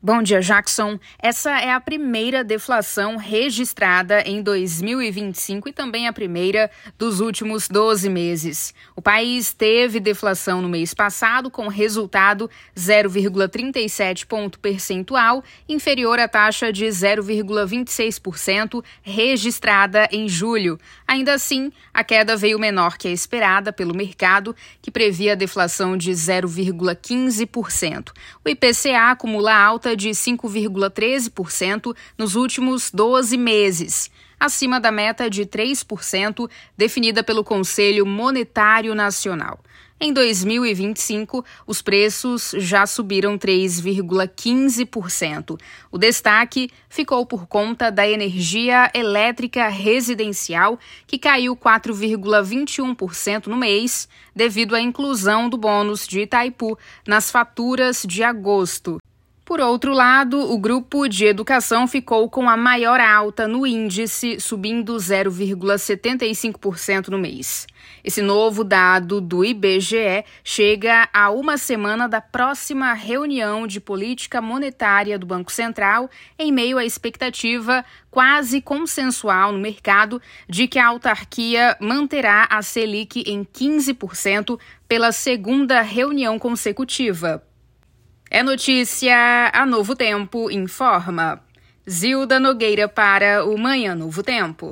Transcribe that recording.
Bom dia, Jackson. Essa é a primeira deflação registrada em 2025 e também a primeira dos últimos 12 meses. O país teve deflação no mês passado, com resultado 0,37 ponto percentual, inferior à taxa de 0,26% registrada em julho. Ainda assim, a queda veio menor que a esperada pelo mercado, que previa a deflação de 0,15%. O IPCA acumula alta de 5,13% nos últimos 12 meses, acima da meta de 3% definida pelo Conselho Monetário Nacional. Em 2025, os preços já subiram 3,15%. O destaque ficou por conta da energia elétrica residencial, que caiu 4,21% no mês, devido à inclusão do bônus de Itaipu nas faturas de agosto. Por outro lado, o grupo de educação ficou com a maior alta no índice, subindo 0,75% no mês. Esse novo dado do IBGE chega a uma semana da próxima reunião de política monetária do Banco Central, em meio à expectativa quase consensual no mercado de que a autarquia manterá a Selic em 15% pela segunda reunião consecutiva. É notícia, a Novo Tempo informa. Zilda Nogueira para o Manhã Novo Tempo.